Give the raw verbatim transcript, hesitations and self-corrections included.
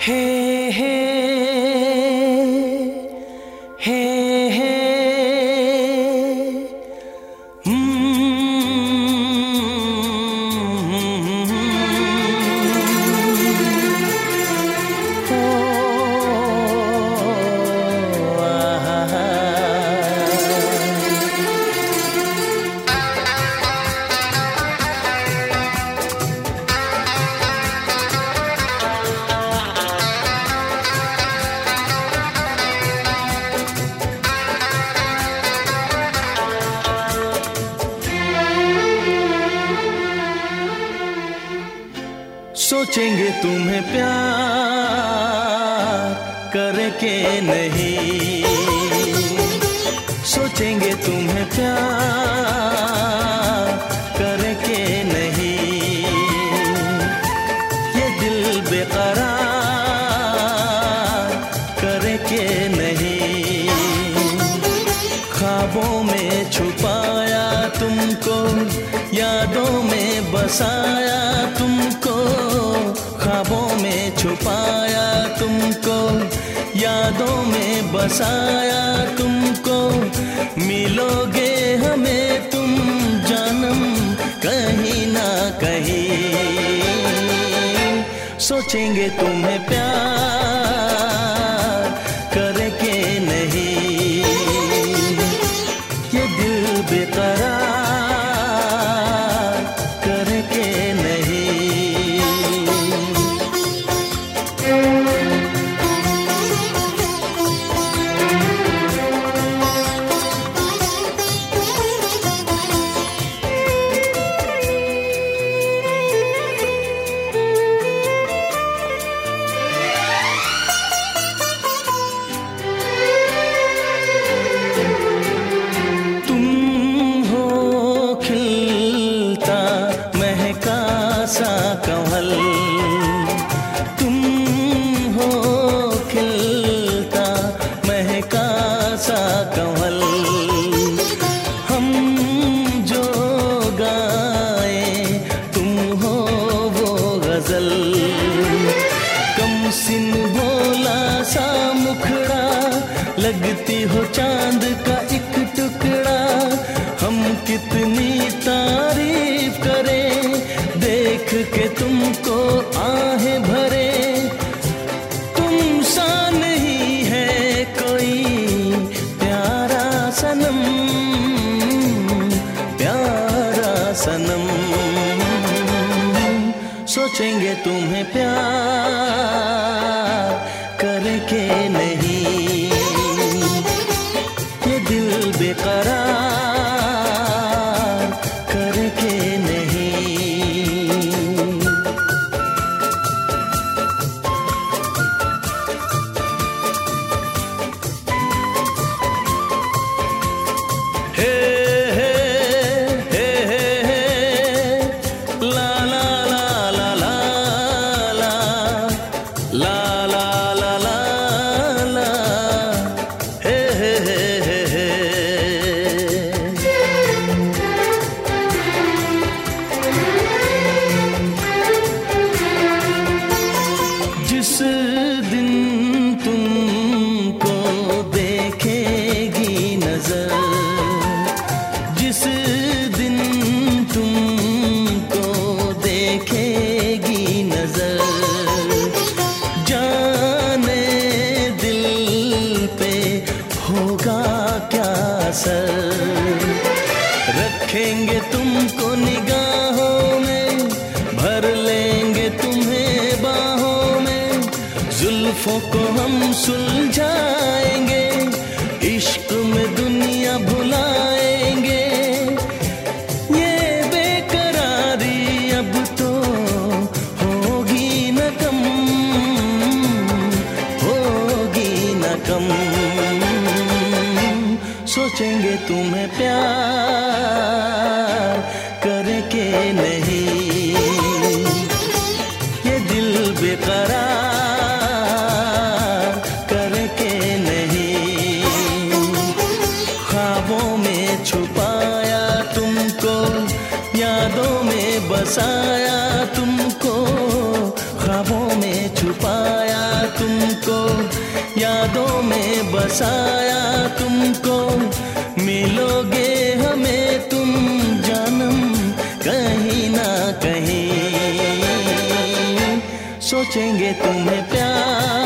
हे हे हे हे सोचेंगे तुम्हें प्यार करे के नहीं, सोचेंगे तुम्हें प्यार करे के नहीं, ये दिल बेकरार करे के नहीं। ख्वाबों में छुपाया तुमको, यादों में बसाया तुमको, ख्वाबों में छुपाया तुमको, यादों में बसाया तुमको। मिलोगे हमें तुम जानम कहीं ना कहीं, सोचेंगे तुम्हें प्यार करे के नहीं, ये दिल बेकरार करे के नहीं। सा कमल तुम हो, खिलता महका सा कमल, हम जो गाए तुम हो वो गजल। कम सिन भोला सा मुखड़ा, लगती हो चांद का एक टुकड़ा। हम कितनी तारीफ करें देख के तुमको आहें भरे, तुम सा नहीं है कोई प्यारा सनम, प्यारा सनम। सोचेंगे तुम्हें प्यार करे के नहीं, ये दिल बेकरार करे के नहीं। जिस दिन तुमको देखेगी नजर, जिस दिन तुमको देखेगी नजर, जाने दिल पे होगा क्या असर। रखेंगे तुमको निगाहों में, भर लेंगे तुम्हें बाहों में, जुल्फों को हम सुलझाएंगे, इश्क में दुनिया भुलाएंगे। ये बेकरारी अब तो होगी न कम, होगी न कम। सोचेंगे तुम्हें प्यार करे के नहीं, ये दिल बेकरार करे के नहीं। ख्वाबों में छुपाया तुमको, यादों में बसाया तुमको, ख्वाबों में छुपाया यादों में बसाया तुमको, मिलोगे हमें तुम जानम कहीं ना कहीं, सोचेंगे तुम्हें प्यार